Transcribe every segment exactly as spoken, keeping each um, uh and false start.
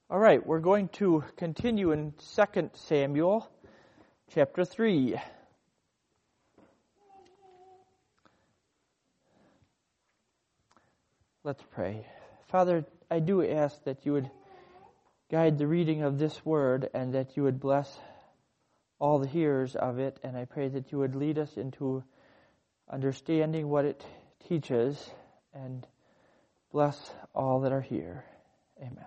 All right, we're going to continue in Second Samuel chapter three. Let's pray. Father, I do ask that you would guide the reading of this word and that you would bless all the hearers of it, and I pray that you would lead us into understanding what it teaches and bless all that are here. Amen.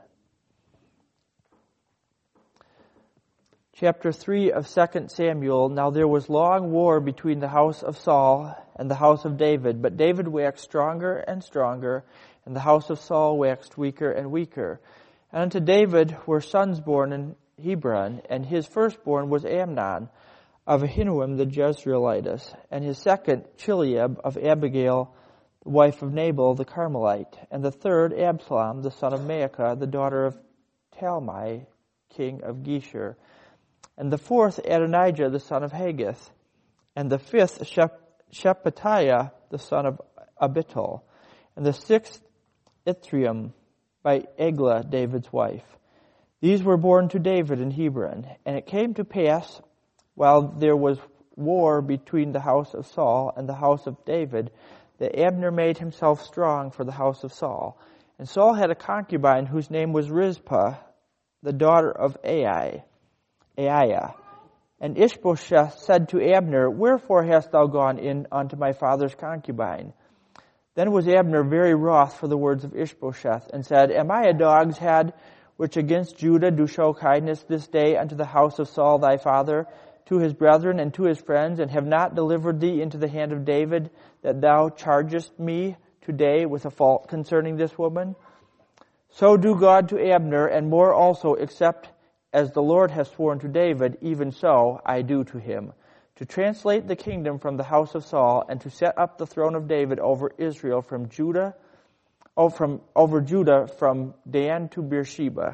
Chapter three of Second Samuel. Now there was long war between the house of Saul and the house of David, but David waxed stronger and stronger, and the house of Saul waxed weaker and weaker. And unto David were sons born in Hebron, and his firstborn was Amnon of Ahinoam the Jezreelitess, and his second Chileab of Abigail, the wife of Nabal the Carmelite, and the third Absalom the son of Maacah, the daughter of Talmai, king of Geshur, and the fourth Adonijah the son of Haggith, and the fifth Shep- Shephatiah the son of Abital, and the sixth Ithream by Eglah David's wife. These were born to David in Hebron. And it came to pass, while there was war between the house of Saul and the house of David, that Abner made himself strong for the house of Saul. And Saul had a concubine whose name was Rizpah, the daughter of Ai. Aiah. And Ishbosheth said to Abner, Wherefore hast thou gone in unto my father's concubine? Then was Abner very wroth for the words of Ishbosheth, and said, Am I a dog's head, which against Judah do show kindness this day unto the house of Saul thy father, to his brethren and to his friends, and have not delivered thee into the hand of David, that thou chargest me today with a fault concerning this woman? So do God to Abner, and more also, except as the Lord has sworn to David, even so I do to him, to translate the kingdom from the house of Saul, and to set up the throne of David over Israel from Judah, oh, from over Judah from Dan to Beersheba.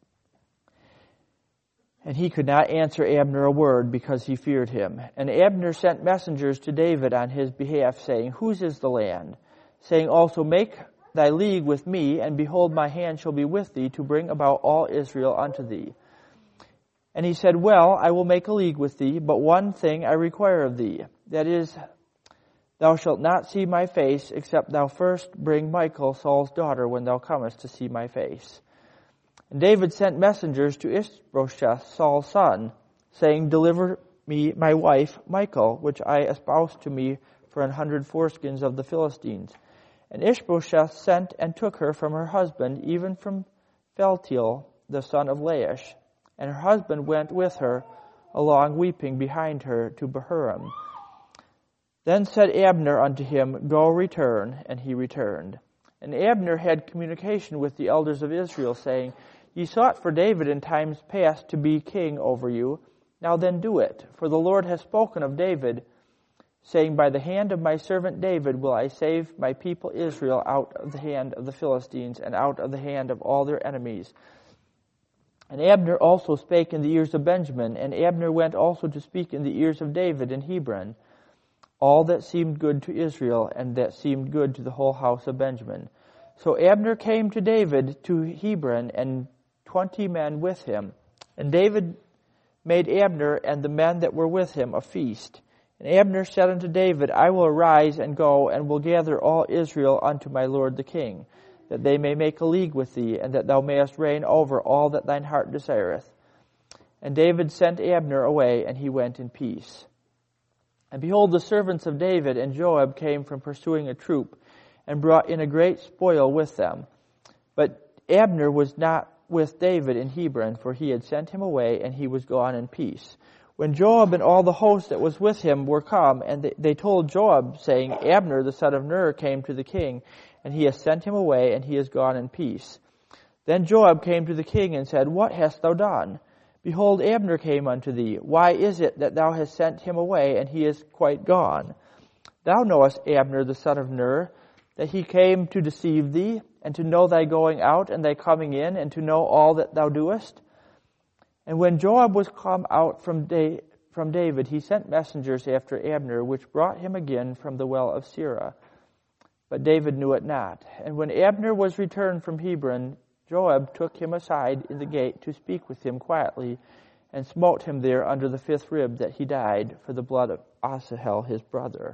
And he could not answer Abner a word, because he feared him. And Abner sent messengers to David on his behalf, saying, Whose is the land? Saying also, Make thy league with me, and behold, my hand shall be with thee, to bring about all Israel unto thee. And he said, Well, I will make a league with thee, but one thing I require of thee, that is, thou shalt not see my face, except thou first bring Michal, Saul's daughter, when thou comest to see my face. And David sent messengers to Ishbosheth, Saul's son, saying, Deliver me my wife, Michal, which I espoused to me for an hundred foreskins of the Philistines. And Ishbosheth sent and took her from her husband, even from Phaltiel, the son of Laish. And her husband went with her, along weeping behind her, to Bahurim. Then said Abner unto him, Go, return. And he returned. And Abner had communication with the elders of Israel, saying, Ye sought for David in times past to be king over you. Now then do it. For the Lord has spoken of David, saying, By the hand of my servant David will I save my people Israel out of the hand of the Philistines, and out of the hand of all their enemies. And Abner also spake in the ears of Benjamin, and Abner went also to speak in the ears of David in Hebron, all that seemed good to Israel, and that seemed good to the whole house of Benjamin. So Abner came to David to Hebron, and twenty men with him. And David made Abner and the men that were with him a feast. And Abner said unto David, I will arise and go, and will gather all Israel unto my lord the king, that they may make a league with thee, and that thou mayest reign over all that thine heart desireth. And David sent Abner away, and he went in peace. And behold, the servants of David and Joab came from pursuing a troop, and brought in a great spoil with them. But Abner was not with David in Hebron, for he had sent him away, and he was gone in peace. When Joab and all the host that was with him were come, and they, they told Joab, saying, Abner the son of Ner came to the king, and he has sent him away, and he is gone in peace. Then Joab came to the king and said, What hast thou done? Behold, Abner came unto thee. Why is it that thou hast sent him away, and he is quite gone? Thou knowest Abner the son of Ner, that he came to deceive thee, and to know thy going out and thy coming in, and to know all that thou doest. And when Joab was come out from, da- from David, he sent messengers after Abner, which brought him again from the well of Sirah. But David knew it not. And when Abner was returned from Hebron, Joab took him aside in the gate to speak with him quietly, and smote him there under the fifth rib, that he died for the blood of Asahel his brother.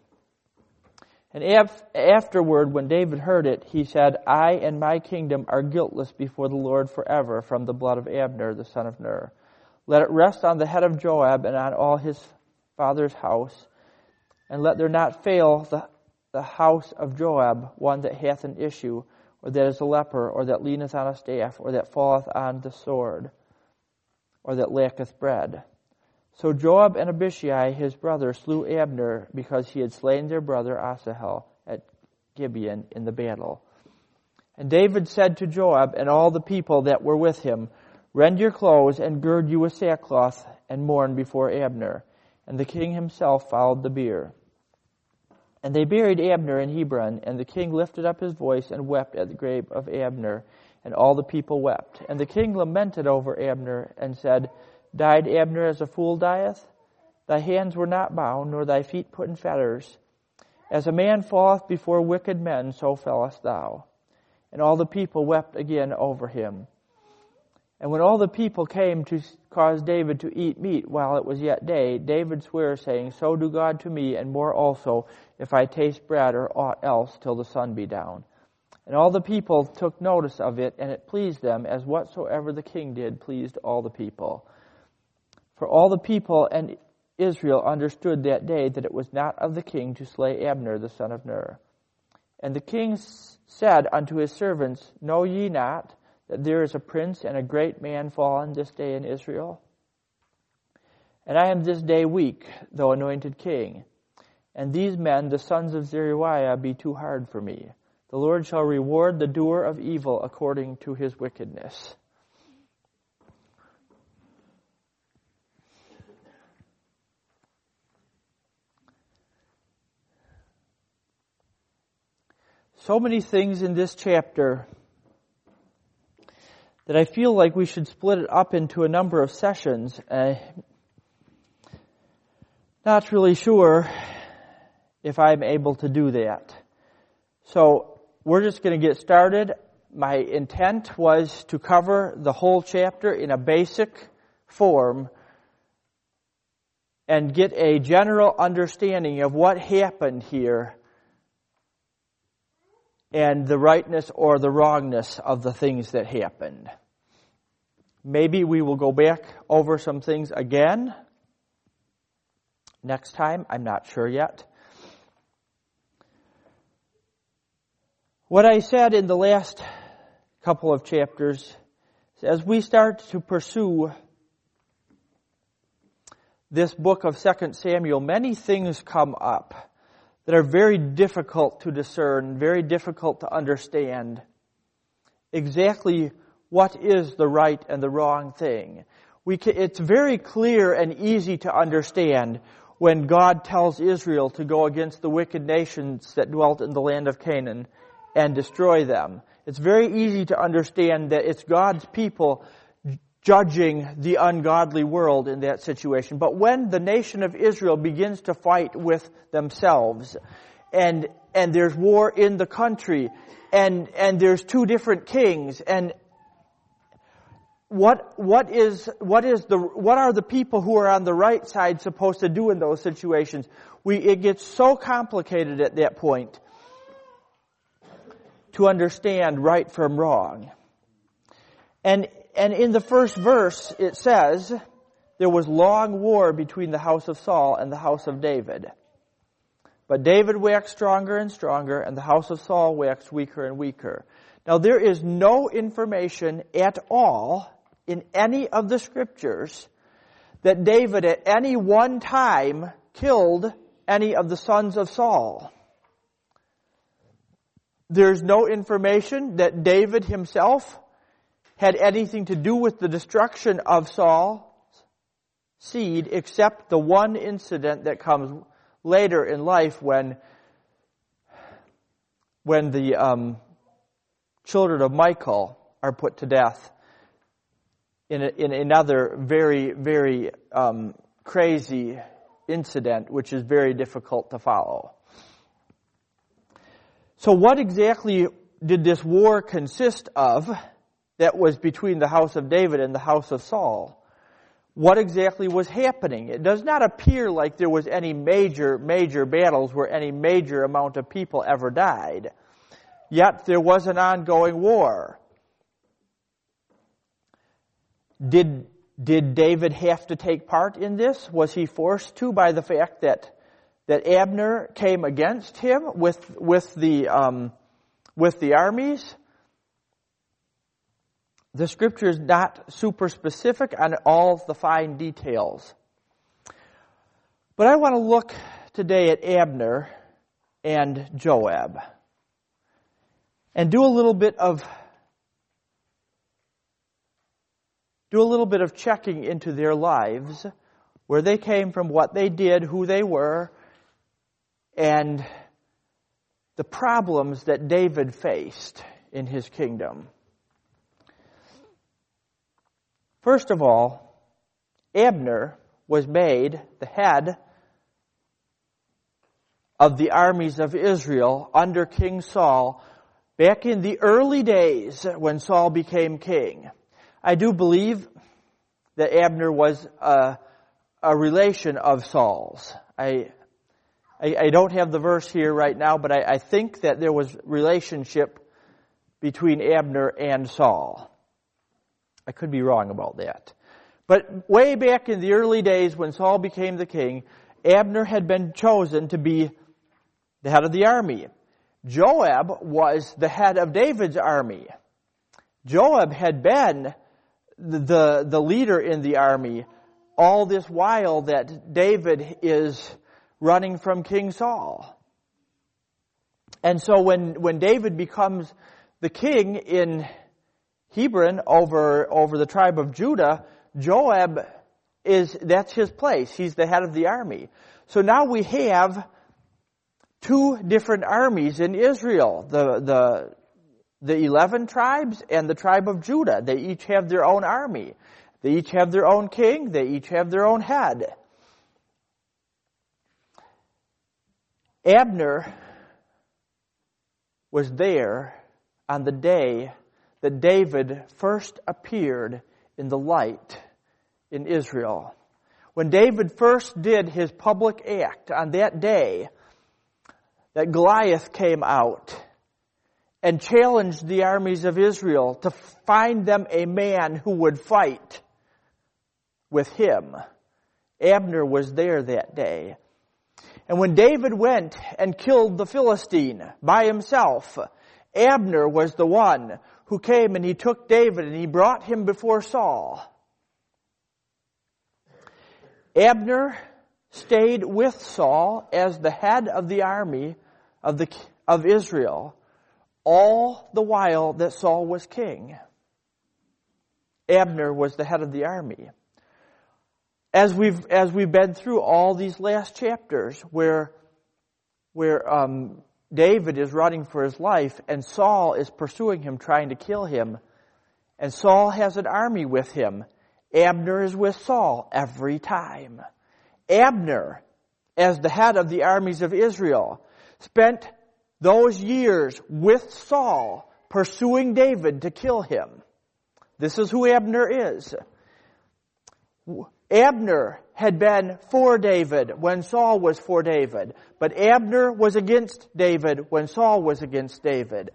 And af- afterward, when David heard it, he said, I and my kingdom are guiltless before the Lord forever from the blood of Abner the son of Ner. Let it rest on the head of Joab and on all his father's house, and let there not fail the, the house of Joab one that hath an issue, or that is a leper, or that leaneth on a staff, or that falleth on the sword, or that lacketh bread. So Joab and Abishai his brother slew Abner, because he had slain their brother Asahel at Gibeon in the battle. And David said to Joab and all the people that were with him, Rend your clothes, and gird you with sackcloth, and mourn before Abner. And the king himself followed the bier. And they buried Abner in Hebron, and the king lifted up his voice and wept at the grave of Abner, and all the people wept. And the king lamented over Abner, and said, Died Abner as a fool dieth? Thy hands were not bound, nor thy feet put in fetters. As a man falleth before wicked men, so fellest thou. And all the people wept again over him. And when all the people came to cause David to eat meat while it was yet day, David sware, saying, So do God to me, and more also, if I taste bread or aught else till the sun be down. And all the people took notice of it, and it pleased them, as whatsoever the king did pleased all the people. For all the people and Israel understood that day that it was not of the king to slay Abner the son of Ner. And the king said unto his servants, Know ye not that there is a prince and a great man fallen this day in Israel? And I am this day weak, though anointed king. And these men, the sons of Zeruiah, be too hard for me. The Lord shall reward the doer of evil according to his wickedness. So many things in this chapter that I feel like we should split it up into a number of sessions. Uh, not really sure if I'm able to do that. So we're just going to get started. My intent was to cover the whole chapter in a basic form and get a general understanding of what happened here and the rightness or the wrongness of the things that happened. Maybe we will go back over some things again next time. I'm not sure yet. What I said in the last couple of chapters, as we start to pursue this book of Second Samuel, many things come up that are very difficult to discern, very difficult to understand exactly what is the right and the wrong thing. We can, it's very clear and easy to understand when God tells Israel to go against the wicked nations that dwelt in the land of Canaan and destroy them. It's very easy to understand that it's God's people judging the ungodly world in that situation. But when the nation of Israel begins to fight with themselves, and and there's war in the country, and and there's two different kings, and what what is what is the what are the people who are on the right side supposed to do in those situations? We it gets so complicated at that point to understand right from wrong. And And in the first verse, it says, there was long war between the house of Saul and the house of David. But David waxed stronger and stronger, and the house of Saul waxed weaker and weaker. Now, there is no information at all in any of the scriptures that David at any one time killed any of the sons of Saul. There's no information that David himself had anything to do with the destruction of Saul's seed, except the one incident that comes later in life when when the um, children of Michal are put to death in, a, in another very, very um, crazy incident, which is very difficult to follow. So what exactly did this war consist of? that was between the house of David and the house of Saul. What exactly was happening? It does not appear like there was any major, major battles where any major amount of people ever died. Yet there was an ongoing war. Did, did David have to take part in this? Was he forced to by the fact that, that Abner came against him with, with the, um, with the armies? The scripture is not super specific on all the fine details. But I want to look today at Abner and Joab and do a little bit of do a little bit of checking into their lives, where they came from, what they did, who they were, and the problems that David faced in his kingdom. First of all, Abner was made the head of the armies of Israel under King Saul back in the early days when Saul became king. I do believe that Abner was a, a relation of Saul's. I, I, I don't have the verse here right now, but I, I think that there was relationship between Abner and Saul. I could be wrong about that. But way back in the early days when Saul became the king, Abner had been chosen to be the head of the army. Joab was the head of David's army. Joab had been the, the, the leader in the army all this while that David is running from King Saul. And so when, when David becomes the king in Hebron over, over the tribe of Judah, Joab is, that's his place. He's the head of the army. So now we have two different armies in Israel. The, the, the eleven tribes and the tribe of Judah. They each have their own army. They each have their own king. They each have their own head. Abner was there on the day that David first appeared in the light in Israel. When David first did his public act on that day, that Goliath came out and challenged the armies of Israel to find them a man who would fight with him. Abner was there that day. And when David went and killed the Philistine by himself, Abner was the one who came and he took David and he brought him before Saul. Abner stayed with Saul as the head of the army of the of Israel all the while that Saul was king. Abner was the head of the army. As we've as we've been through all these last chapters where where um David is running for his life, and Saul is pursuing him, trying to kill him. And Saul has an army with him. Abner is with Saul every time. Abner, as the head of the armies of Israel, spent those years with Saul, pursuing David to kill him. This is who Abner is. Abner had been for David when Saul was for David, but Abner was against David when Saul was against David.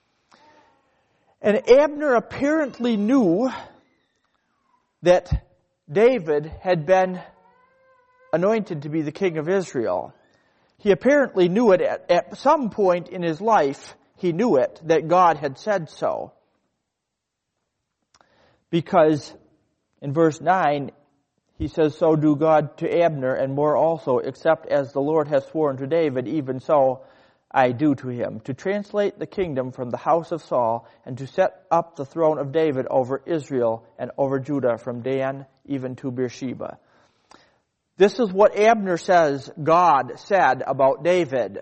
And Abner apparently knew that David had been anointed to be the king of Israel. He apparently knew it at, at some point in his life. He knew it, that God had said so. Because in verse nine, he says, "So do God to Abner, and more also, except as the Lord has sworn to David, even so I do to him, to translate the kingdom from the house of Saul, and to set up the throne of David over Israel and over Judah, from Dan even to Beersheba." This is what Abner says God said about David.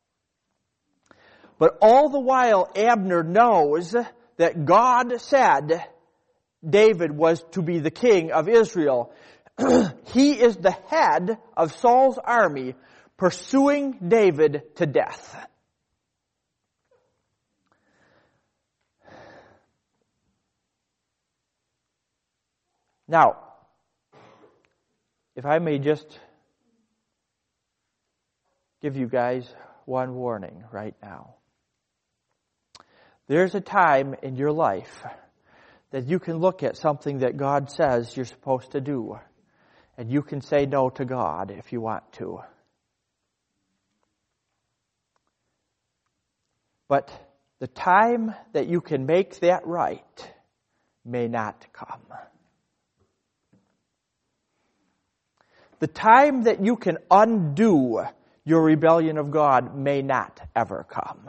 But all the while, Abner knows that God said David was to be the king of Israel. He is the head of Saul's army, pursuing David to death. Now, if I may just give you guys one warning right now. There's a time in your life that you can look at something that God says you're supposed to do, and you can say no to God if you want to. But the time that you can make that right may not come. The time that you can undo your rebellion of God may not ever come.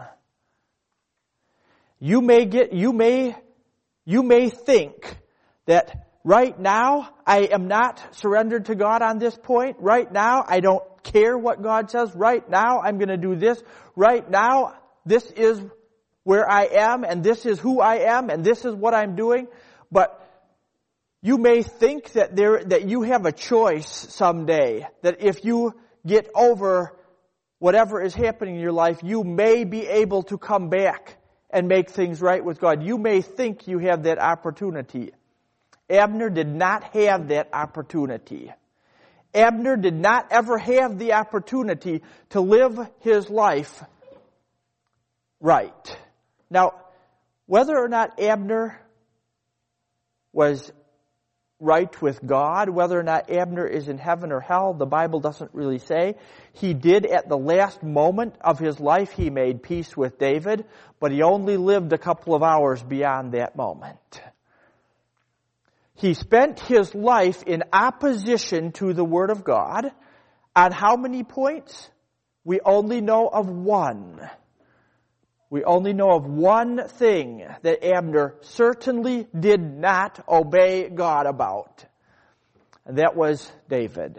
You may get, you may, you may think that right now I am not surrendered to God on this point. Right now I don't care what God says. Right now I'm going to do this. Right now this is where I am, and this is who I am, and this is what I'm doing. But you may think that there, that you have a choice someday, that if you get over whatever is happening in your life, you may be able to come back and make things right with God. You may think you have that opportunity. Abner did not have that opportunity. Abner did not ever have the opportunity to live his life right. Now, whether or not Abner was right with God, whether or not Abner is in heaven or hell, the Bible doesn't really say. He did at the last moment of his life, he made peace with David, but he only lived a couple of hours beyond that moment. He spent his life in opposition to the Word of God. On how many points? We only know of one. We only know of one thing that Abner certainly did not obey God about. And that was David.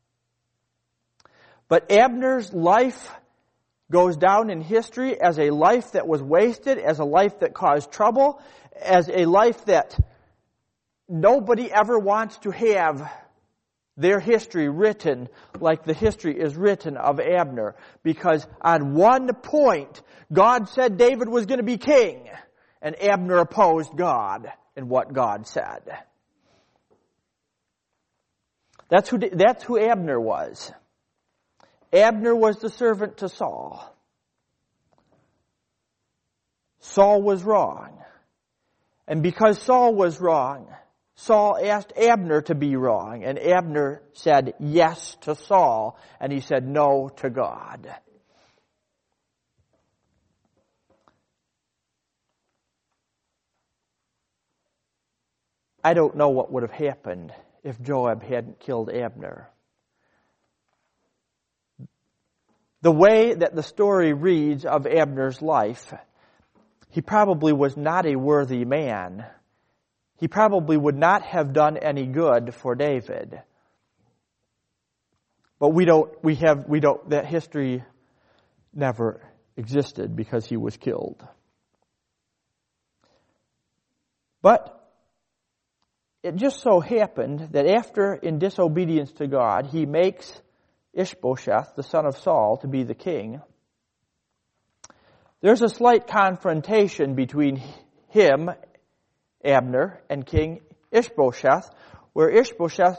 But Abner's life goes down in history as a life that was wasted, as a life that caused trouble, as a life that nobody ever wants to have their history written like the history is written of Abner. Because on one point, God said David was going to be king, and Abner opposed God and what God said. That's who, that's who Abner was. Abner was the servant to Saul. Saul was wrong. And because Saul was wrong, Saul asked Abner to be wrong, and Abner said yes to Saul, and he said no to God. I don't know what would have happened if Joab hadn't killed Abner. The way that the story reads of Abner's life, he probably was not a worthy man. He probably would not have done any good for David. But we don't, we have, we don't, that history never existed because he was killed. But it just so happened that after, in disobedience to God, he makes Ishbosheth, the son of Saul, to be the king. There's a slight confrontation between him, Abner, and King Ishbosheth, where Ishbosheth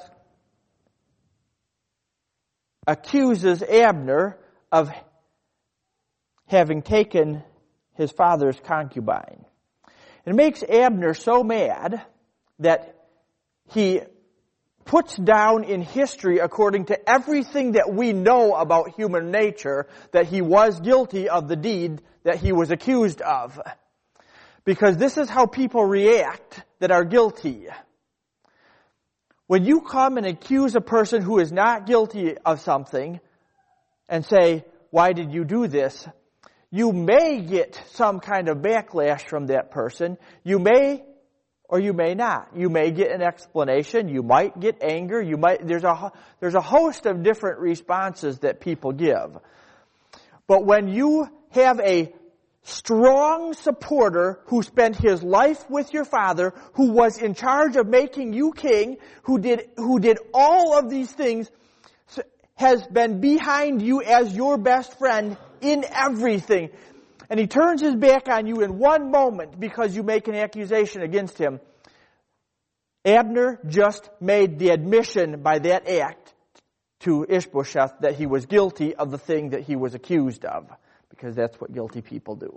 accuses Abner of having taken his father's concubine. It makes Abner so mad that he puts down in history, according to everything that we know about human nature, that he was guilty of the deed that he was accused of. Because this is how people react that are guilty. When you come and accuse a person who is not guilty of something and say, why did you do this? You may get some kind of backlash from that person. You may or you may not. You may get an explanation. You might get anger. You might, there's a, there's a host of different responses that people give. But when you have a strong supporter who spent his life with your father, who was in charge of making you king, who did, who did all of these things, has been behind you as your best friend in everything, and he turns his back on you in one moment because you make an accusation against him, Abner just made the admission by that act to Ishbosheth that he was guilty of the thing that he was accused of, because that's what guilty people do.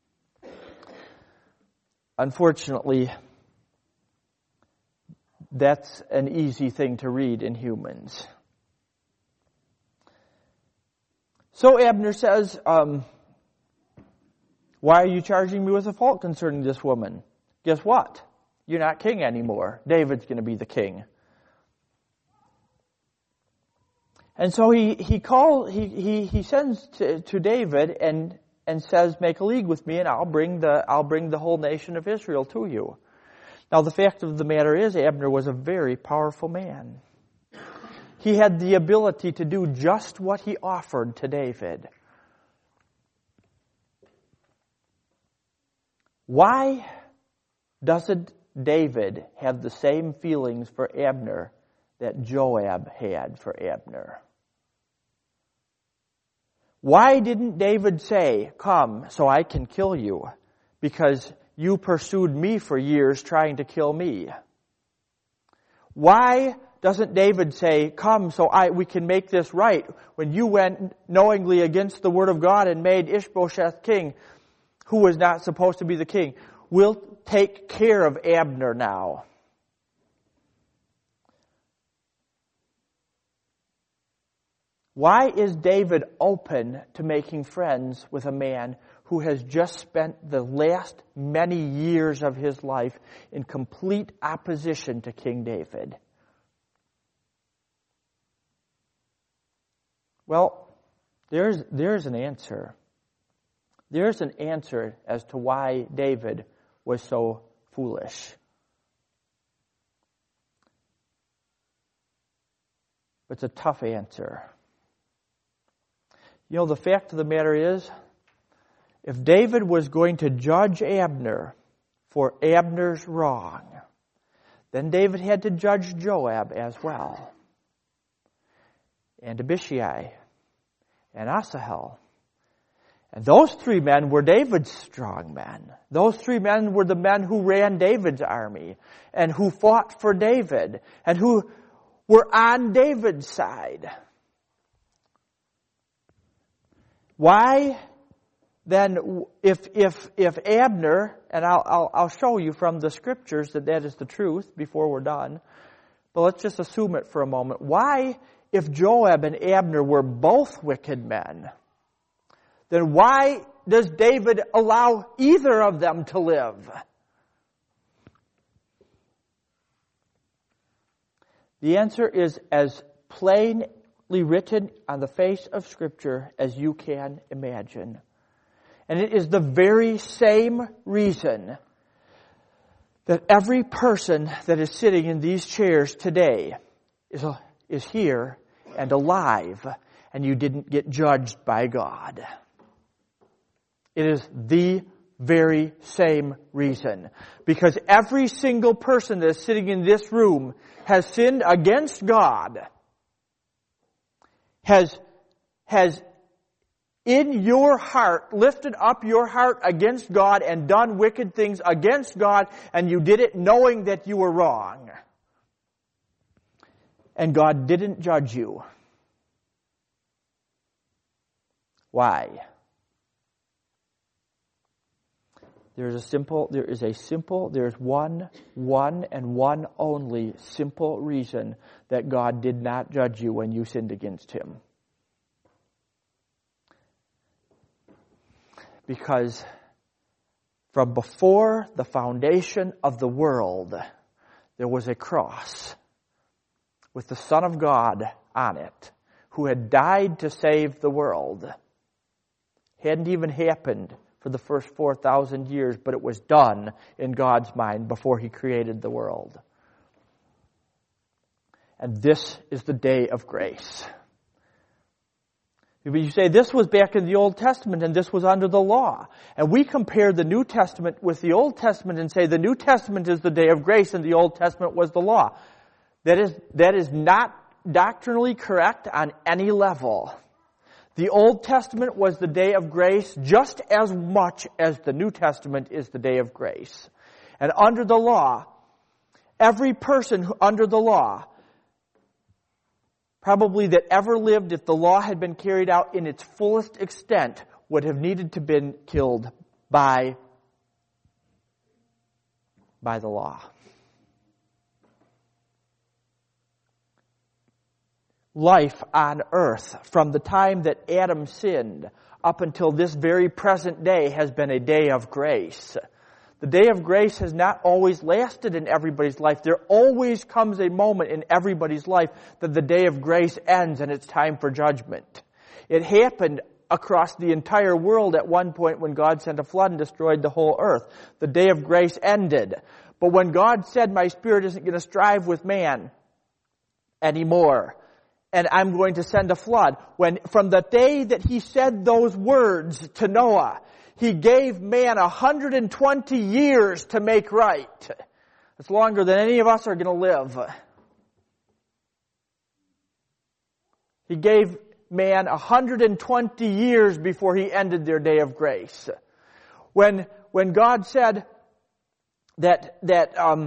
Unfortunately, that's an easy thing to read in humans. So Abner says, um, why are you charging me with a fault concerning this woman? Guess what? You're not king anymore. David's going to be the king. And so he he calls he he he sends to, to David and and says, make a league with me, and I'll bring the I'll bring the whole nation of Israel to you. Now the fact of the matter is, Abner was a very powerful man. He had the ability to do just what he offered to David. Why doesn't David have the same feelings for Abner that Joab had for Abner? Why didn't David say, come so I can kill you, because you pursued me for years trying to kill me? Why doesn't David say, come so I we can make this right, when you went knowingly against the word of God and made Ishbosheth king, who was not supposed to be the king? We'll take care of Abner now. Why is David open to making friends with a man who has just spent the last many years of his life in complete opposition to King David? Well, there's there's an answer. There's an answer as to why David was so foolish. It's a tough answer. You know, the fact of the matter is, if David was going to judge Abner for Abner's wrong, then David had to judge Joab as well, and Abishai, and Asahel. And those three men were David's strong men. Those three men were the men who ran David's army, and who fought for David, and who were on David's side. Why then, if if if Abner, and I'll, I'll I'll show you from the scriptures that that is the truth before we're done, but let's just assume it for a moment. Why, if Joab and Abner were both wicked men, then why does David allow either of them to live? The answer is as plainly written on the face of Scripture as you can imagine. And it is the very same reason that every person that is sitting in these chairs today is, is here and alive, and you didn't get judged by God. It is the very same reason. Because every single person that is sitting in this room has sinned against God, has, has in your heart lifted up your heart against God and done wicked things against God, and you did it knowing that you were wrong. And God didn't judge you. Why? There is a simple, there is a simple, there is one, one and one only simple reason that God did not judge you when you sinned against Him. Because from before the foundation of the world, there was a cross with the Son of God on it, who had died to save the world. Hadn't even happened for the first four thousand years, but it was done in God's mind before He created the world. And this is the day of grace. You say, this was back in the Old Testament and this was under the law. And we compare the New Testament with the Old Testament and say the New Testament is the day of grace and the Old Testament was the law. That is, that is not doctrinally correct on any level. The Old Testament was the day of grace just as much as the New Testament is the day of grace. And under the law, Every person who, under the law, probably that ever lived, if the law had been carried out in its fullest extent, would have needed to been killed by, by the law. Life on earth, from the time that Adam sinned up until this very present day, has been a day of grace. The day of grace has not always lasted in everybody's life. There always comes a moment in everybody's life that the day of grace ends and it's time for judgment. It happened across the entire world at one point when God sent a flood and destroyed the whole earth. The day of grace ended. But when God said, my Spirit isn't going to strive with man anymore, and I'm going to send a flood, when from the day that He said those words to Noah, He gave man one hundred twenty years to make right. It's longer than any of us are going to live. He gave man one hundred twenty years before He ended their day of grace. When, when God said that, that, um,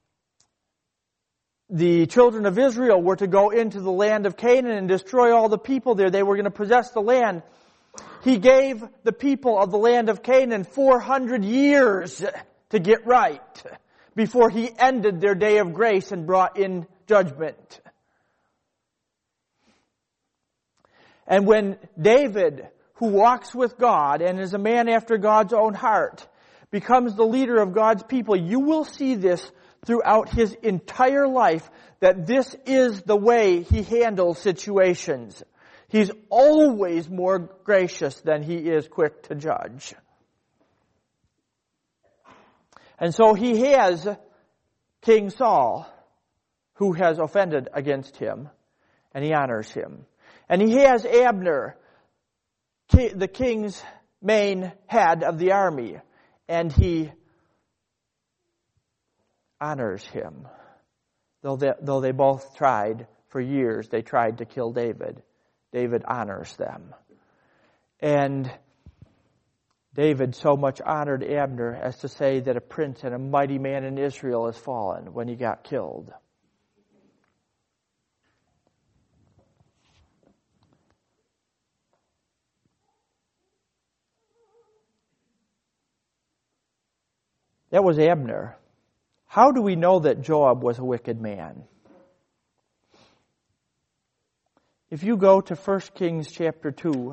the children of Israel were to go into the land of Canaan and destroy all the people there, they were going to possess the land. He gave the people of the land of Canaan four hundred years to get right before He ended their day of grace and brought in judgment. And when David, who walks with God and is a man after God's own heart, becomes the leader of God's people, you will see this throughout his entire life, that this is the way he handles situations. He's always more gracious than he is quick to judge. And so he has King Saul, who has offended against him, and he honors him. And he has Abner, the king's main head of the army, and he honors him. Though they, though they both tried for years, they tried to kill David. David honors them. And David so much honored Abner as to say that a prince and a mighty man in Israel has fallen when he got killed. That was Abner. How do we know that Joab was a wicked man? If you go to First Kings chapter two,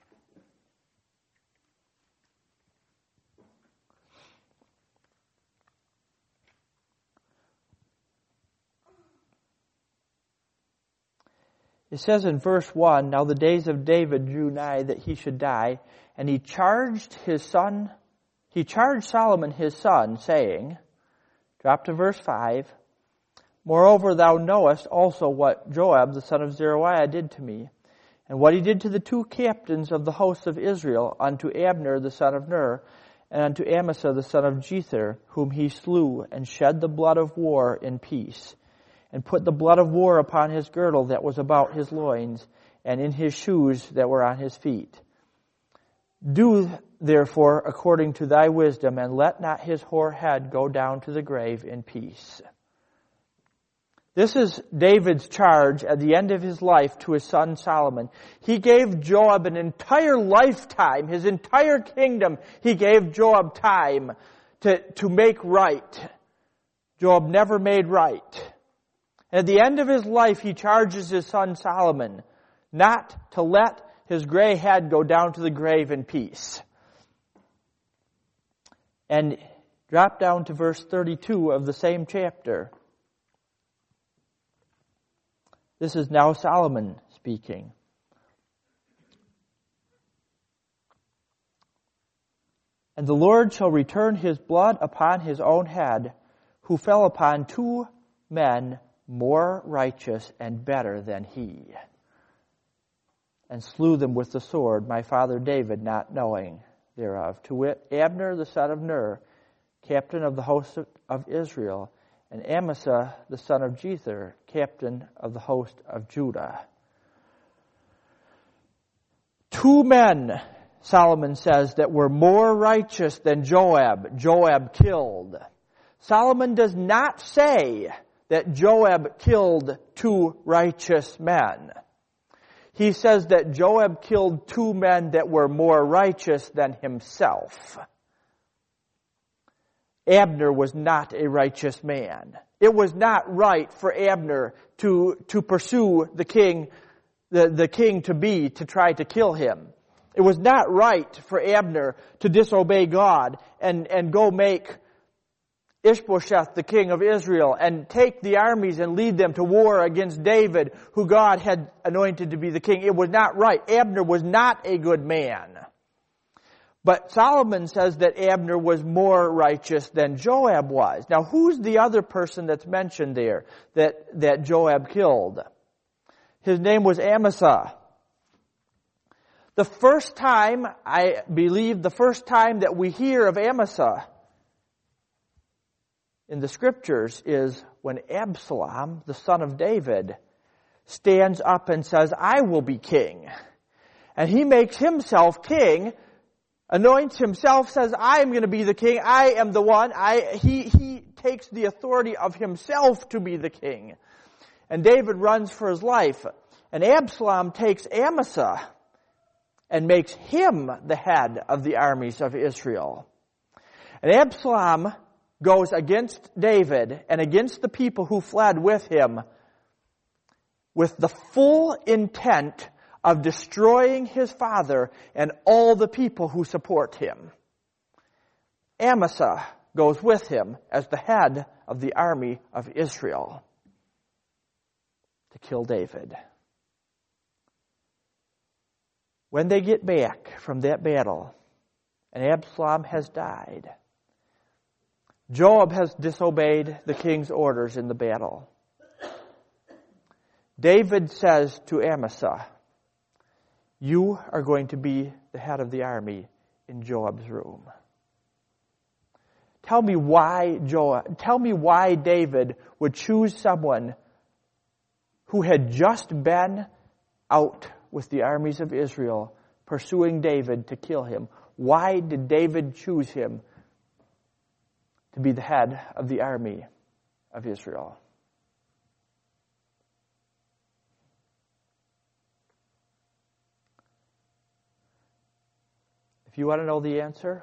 it says in verse one, now the days of David drew nigh that he should die, and he charged his son, he charged Solomon his son, saying, drop to verse five, moreover thou knowest also what Joab the son of Zeruiah did to me, and what he did to the two captains of the hosts of Israel, unto Abner the son of Ner, and unto Amasa the son of Jether, whom he slew, and shed the blood of war in peace, and put the blood of war upon his girdle that was about his loins, and in his shoes that were on his feet. Do therefore according to thy wisdom, and let not his hoar head go down to the grave in peace. This is David's charge at the end of his life to his son Solomon. He gave Joab an entire lifetime, his entire kingdom. He gave Joab time to, to make right. Joab never made right. And at the end of his life, he charges his son Solomon not to let his gray head go down to the grave in peace. And drop down to verse thirty-two of the same chapter. This is now Solomon speaking. And the Lord shall return his blood upon his own head, who fell upon two men more righteous and better than he, and slew them with the sword, my father David not knowing thereof. To wit, Abner the son of Ner, captain of the host of Israel, and Amasa the son of Jether, captain of the host of Judah. Two men, Solomon says, that were more righteous than Joab, Joab killed. Solomon does not say that Joab killed two righteous men. He says that Joab killed two men that were more righteous than himself. Abner was not a righteous man. It was not right for Abner to, to pursue the king, the, the king to be, to try to kill him. It was not right for Abner to disobey God and, and go make Ishbosheth the king of Israel and take the armies and lead them to war against David, who God had anointed to be the king. It was not right. Abner was not a good man. But Solomon says that Abner was more righteous than Joab was. Now, who's the other person that's mentioned there that, that Joab killed? His name was Amasa. The first time, I believe, the first time that we hear of Amasa in the Scriptures is when Absalom, the son of David, stands up and says, I will be king. And he makes himself king, anoints himself, says, I am going to be the king. I am the one. I, he, he takes the authority of himself to be the king. And David runs for his life. And Absalom takes Amasa and makes him the head of the armies of Israel. And Absalom goes against David and against the people who fled with him with the full intent of destroying his father and all the people who support him. Amasa goes with him as the head of the army of Israel to kill David. When they get back from that battle, and Absalom has died, Joab has disobeyed the king's orders in the battle. David says to Amasa, you are going to be the head of the army in Joab's room. Tell me why Joab, tell me why David would choose someone who had just been out with the armies of Israel pursuing David to kill him. Why did David choose him to be the head of the army of Israel? If you want to know the answer,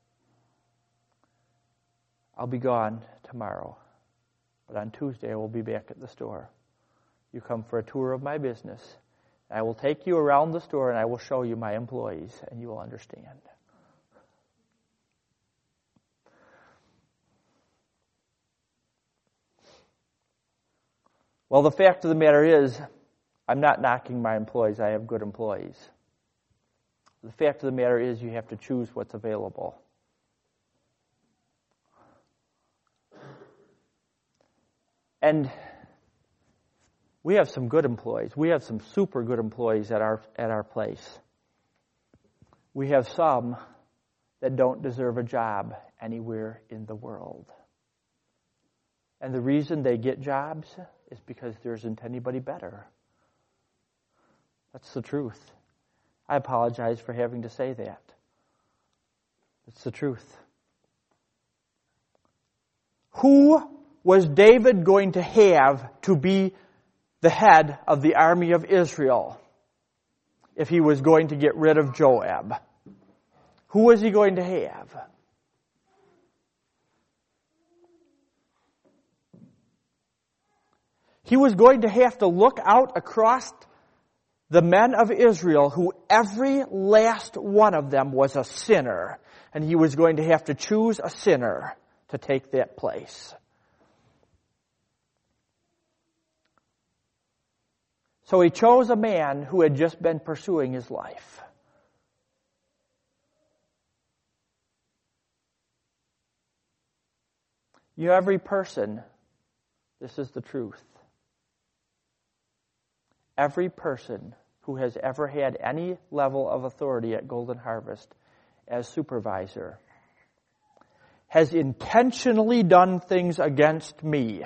I'll be gone tomorrow. But on Tuesday, I will be back at the store. You come for a tour of my business. I will take you around the store and I will show you my employees, and you will understand. Well, the fact of the matter is, I'm not knocking my employees. I have good employees. The fact of the matter is, you have to choose what's available. And we have some good employees. We have some super good employees at our at our place. We have some that don't deserve a job anywhere in the world. And the reason they get jobs is because there isn't anybody better. That's the truth. I apologize for having to say that. It's the truth. Who was David going to have to be the head of the army of Israel if he was going to get rid of Joab? Who was he going to have? He was going to have to look out across the men of Israel, who every last one of them was a sinner, and he was going to have to choose a sinner to take that place. So he chose a man who had just been pursuing his life. You know, every person, this is the truth. Every person who has ever had any level of authority at Golden Harvest as supervisor has intentionally done things against me,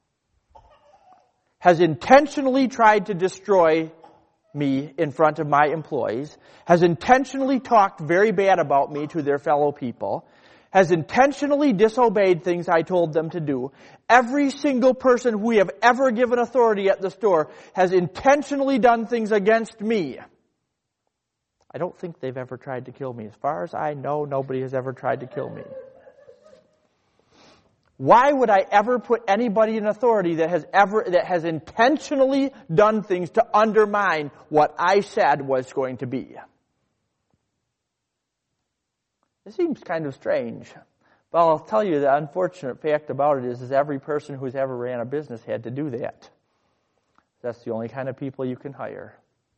has intentionally tried to destroy me in front of my employees, has intentionally talked very bad about me to their fellow people, has intentionally disobeyed things I told them to do. Every single person who we have ever given authority at the store has intentionally done things against me. I don't think they've ever tried to kill me. As far as I know, nobody has ever tried to kill me. Why would I ever put anybody in authority that has ever, that has intentionally done things to undermine what I said was going to be? It seems kind of strange. But I'll tell you the unfortunate fact about it is, is every person who's ever ran a business had to do that. That's the only kind of people you can hire.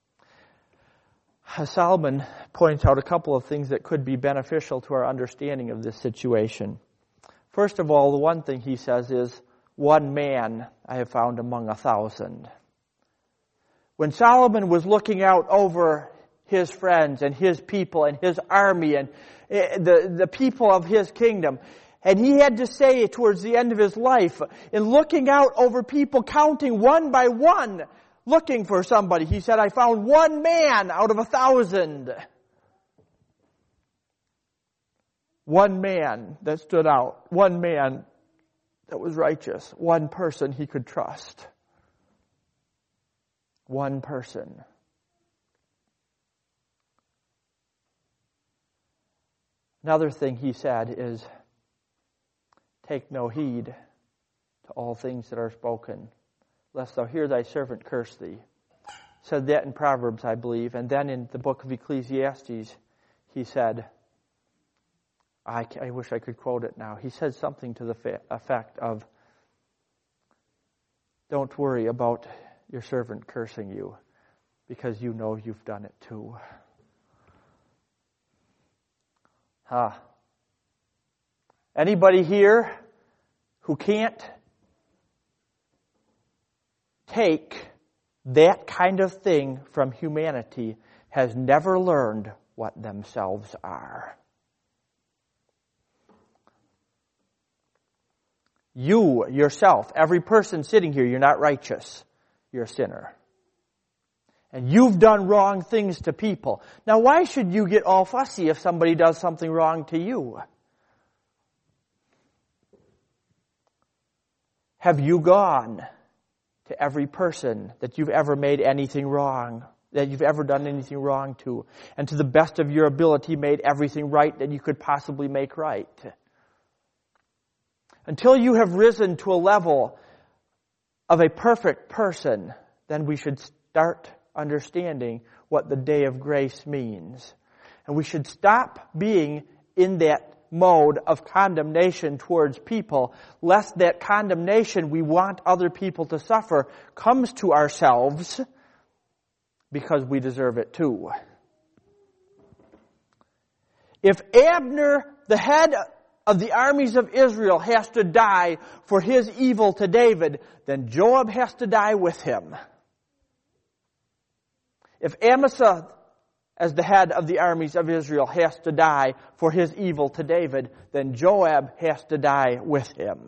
Solomon points out a couple of things that could be beneficial to our understanding of this situation. First of all, the one thing he says is, one man I have found among a thousand. When Solomon was looking out over his friends and his people and his army and the, the people of his kingdom, and he had to say towards the end of his life, in looking out over people, counting one by one, looking for somebody, he said, I found one man out of a thousand. One man that stood out. One man that was righteous. One person he could trust. One person. Another thing he said is, take no heed to all things that are spoken, lest thou hear thy servant curse thee. Said that in Proverbs, I believe. And then in the book of Ecclesiastes, he said, I, I wish I could quote it now. He said something to the fa- effect of, don't worry about your servant cursing you, because you know you've done it too. Huh. Anybody here who can't take that kind of thing from humanity has never learned what themselves are. You, yourself, every person sitting here, you're not righteous. You're a sinner. And you've done wrong things to people. Now, why should you get all fussy if somebody does something wrong to you? Have you gone to every person that you've ever made anything wrong, that you've ever done anything wrong to, and to the best of your ability made everything right that you could possibly make right? Until you have risen to a level of a perfect person, then we should start understanding what the day of grace means. And we should stop being in that mode of condemnation towards people, lest that condemnation we want other people to suffer comes to ourselves because we deserve it too. If Abner, the head of the armies of Israel, has to die for his evil to David, then Joab has to die with him. If Amasa, as the head of the armies of Israel, has to die for his evil to David, then Joab has to die with him.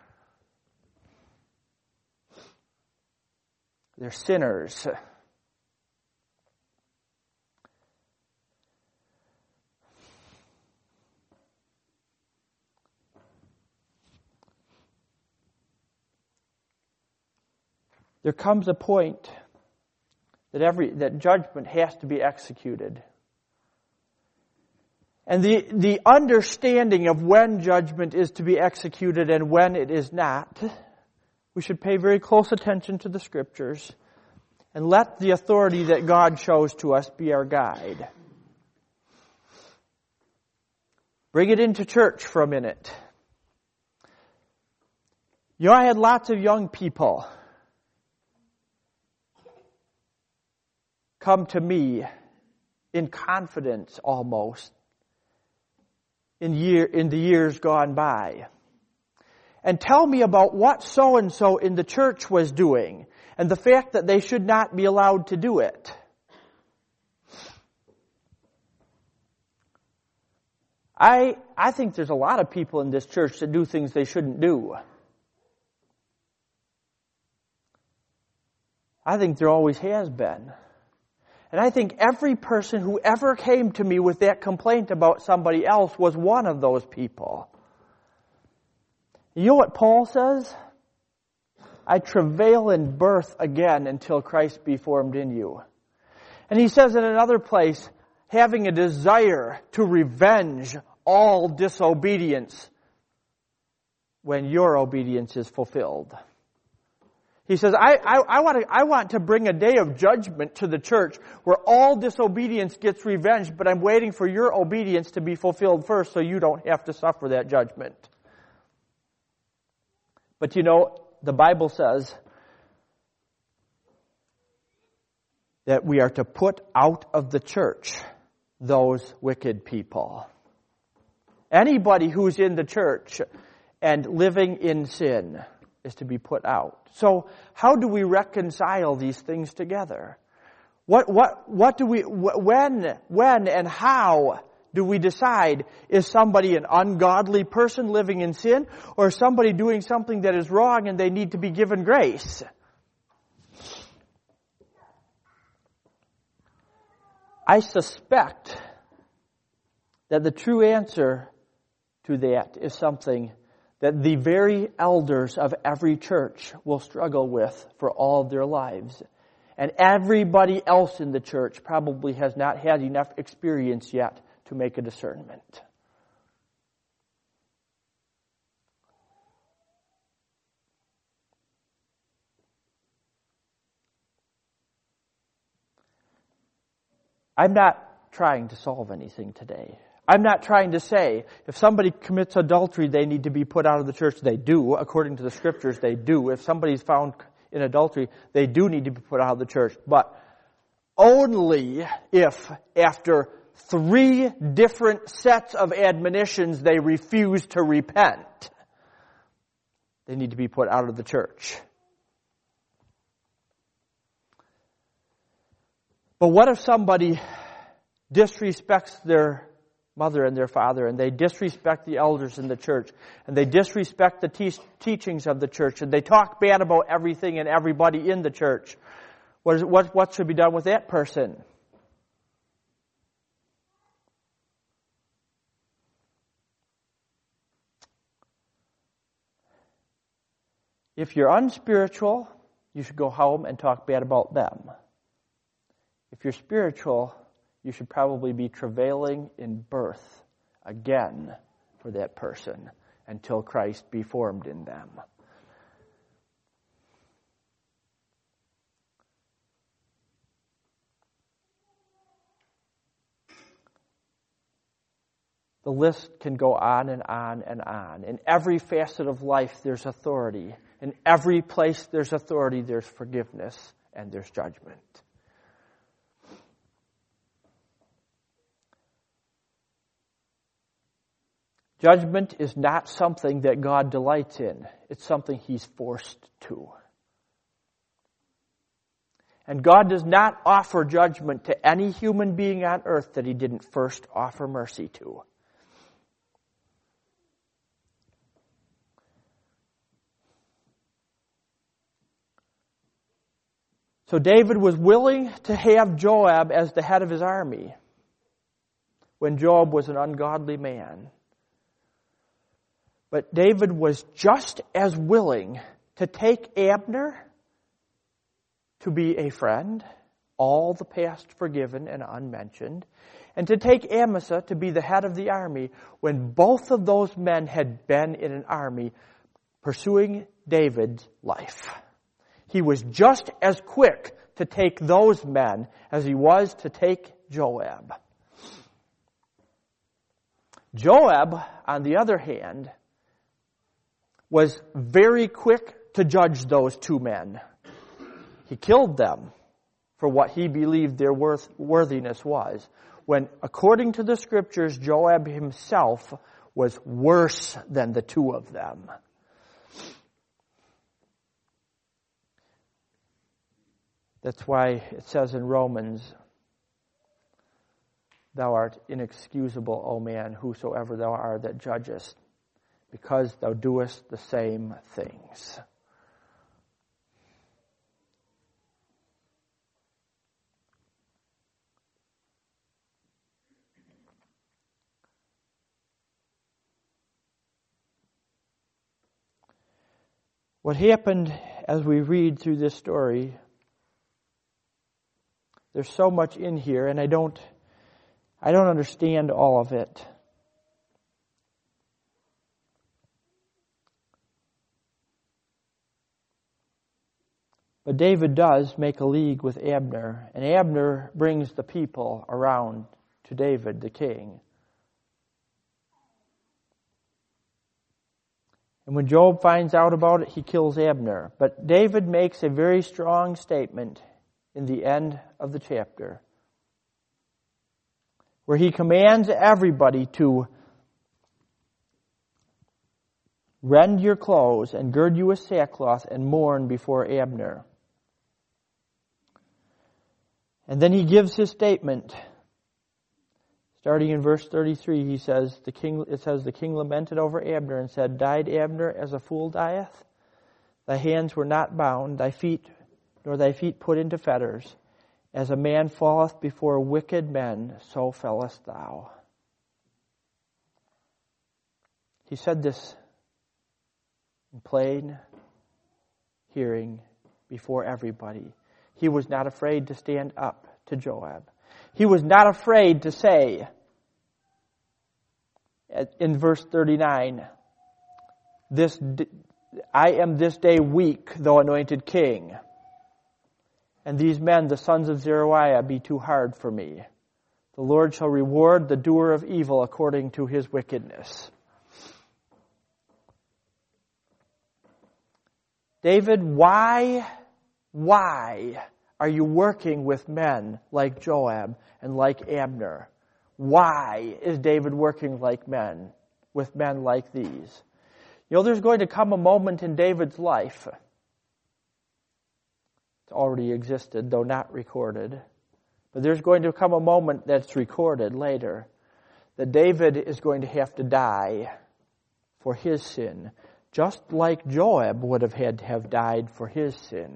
They're sinners. There comes a point that every that judgment has to be executed. And the, the understanding of when judgment is to be executed and when it is not, we should pay very close attention to the Scriptures and let the authority that God shows to us be our guide. Bring it into church for a minute. You know, I had lots of young people come to me in confidence almost in year in the years gone by and tell me about what so-and-so in the church was doing and the fact that they should not be allowed to do it. I I think there's a lot of people in this church that do things they shouldn't do. I think there always has been. And I think every person who ever came to me with that complaint about somebody else was one of those people. You know what Paul says? I travail in birth again until Christ be formed in you. And he says in another place, having a desire to revenge all disobedience when your obedience is fulfilled. He says, I, I, I, want to, I want to bring a day of judgment to the church where all disobedience gets revenged, but I'm waiting for your obedience to be fulfilled first so you don't have to suffer that judgment. But you know, the Bible says that we are to put out of the church those wicked people. Anybody who's in the church and living in sin is to be put out. So how do we reconcile these things together? What, what, what do we, when, when and how do we decide, is somebody an ungodly person living in sin, or somebody doing something that is wrong and they need to be given grace? I suspect that the true answer to that is something that the very elders of every church will struggle with for all of their lives. And everybody else in the church probably has not had enough experience yet to make a discernment. I'm not trying to solve anything today. I'm not trying to say if somebody commits adultery, they need to be put out of the church. They do. According to the scriptures, they do. If somebody's found in adultery, they do need to be put out of the church. But only if after three different sets of admonitions they refuse to repent, they need to be put out of the church. But what if somebody disrespects their mother and their father, and they disrespect the elders in the church, and they disrespect the te- teachings of the church, and they talk bad about everything and everybody in the church? What, is, what, what should be done with that person? If you're unspiritual, you should go home and talk bad about them. If you're spiritual, you should probably be travailing in birth again for that person until Christ be formed in them. The list can go on and on and on. In every facet of life, there's authority. In every place there's authority, there's forgiveness and there's judgment. Judgment is not something that God delights in. It's something He's forced to. And God does not offer judgment to any human being on earth that He didn't first offer mercy to. So David was willing to have Joab as the head of his army when Joab was an ungodly man. But David was just as willing to take Abner to be a friend, all the past forgiven and unmentioned, and to take Amasa to be the head of the army when both of those men had been in an army pursuing David's life. He was just as quick to take those men as he was to take Joab. Joab, on the other hand, was very quick to judge those two men. He killed them for what he believed their worth, worthiness was, when, according to the scriptures, Joab himself was worse than the two of them. That's why it says in Romans, "Thou art inexcusable, O man, whosoever thou art that judgest, because thou doest the same things." What happened as we read through this story, there's so much in here, and I don't, I don't understand all of it. But David does make a league with Abner, and Abner brings the people around to David, the king. And when Joab finds out about it, he kills Abner. But David makes a very strong statement in the end of the chapter, where he commands everybody to rend your clothes and gird you with sackcloth and mourn before Abner. And then he gives his statement. Starting in verse thirty-three, he says, the king, it says, the king lamented over Abner and said, Died Abner as a fool dieth? Thy hands were not bound, thy feet, nor thy feet put into fetters. As a man falleth before wicked men, so fellest thou. He said this in plain hearing before everybody. He was not afraid to stand up to Joab. He was not afraid to say, in verse thirty-nine, "This I am this day weak, though anointed king. And these men, the sons of Zeruiah, be too hard for me. The Lord shall reward the doer of evil according to his wickedness." David, why, why are you working with men like Joab and like Abner? Why is David working like men, with men like these? You know, there's going to come a moment in David's life. It's already existed, though not recorded. But there's going to come a moment that's recorded later, that David is going to have to die for his sin, just like Joab would have had to have died for his sin.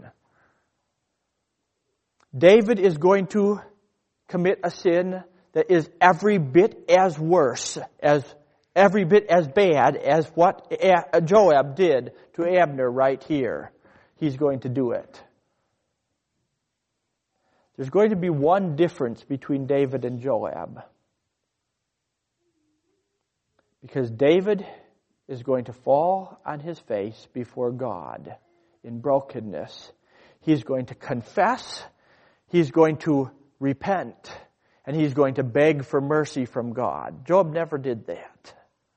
David is going to commit a sin that is every bit as worse, as every bit as bad as what Joab did to Abner right here. He's going to do it. There's going to be one difference between David and Joab. Because David is going to fall on his face before God in brokenness. He's going to confess. He's going to repent. And he's going to beg for mercy from God. Joab never did that.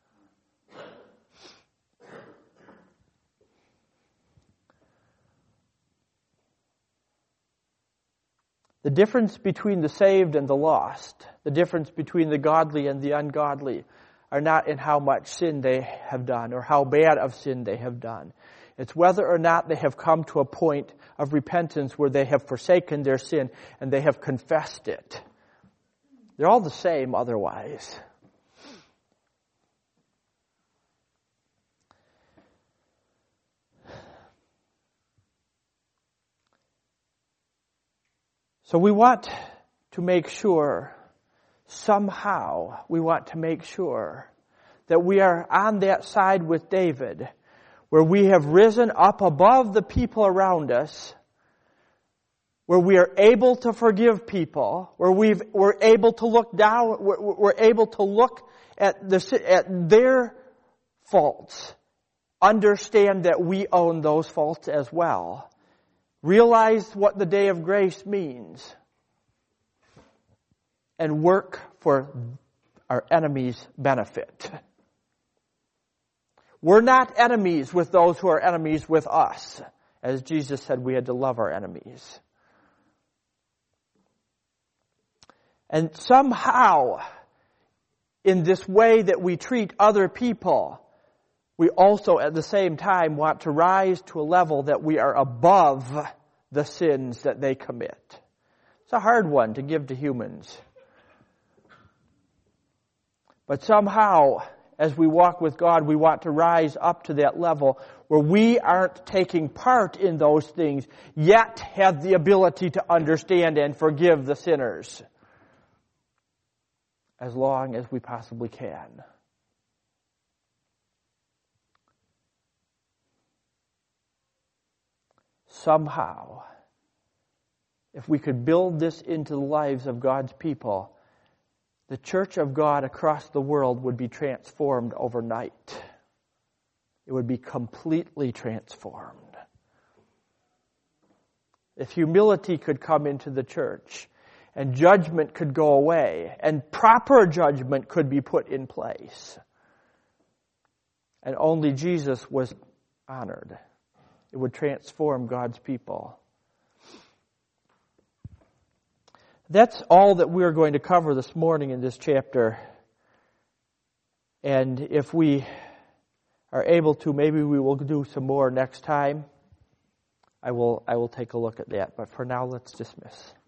The difference between the saved and the lost, the difference between the godly and the ungodly, are not in how much sin they have done or how bad of sin they have done. It's whether or not they have come to a point of repentance where they have forsaken their sin and they have confessed it. They're all the same otherwise. So we want to make sure, somehow, we want to make sure that we are on that side with David, where we have risen up above the people around us, where we are able to forgive people, where we've, we're able to look down, we're, we're able to look at, the, at their faults, understand that we own those faults as well, realize what the day of grace means, and work for our enemies' benefit. We're not enemies with those who are enemies with us. As Jesus said, we had to love our enemies. And somehow, in this way that we treat other people, we also at the same time want to rise to a level that we are above the sins that they commit. It's a hard one to give to humans. But somehow, as we walk with God, we want to rise up to that level where we aren't taking part in those things, yet have the ability to understand and forgive the sinners as long as we possibly can. somehow, if we could build this into the lives of God's people, the church of God across the world would be transformed overnight. It would be completely transformed. If humility could come into the church, and judgment could go away, and proper judgment could be put in place, and only Jesus was honored, it would transform God's people. That's all that we're going to cover this morning in this chapter. And if we are able to, maybe we will do some more next time. I will I will take a look at that. But for now, let's dismiss.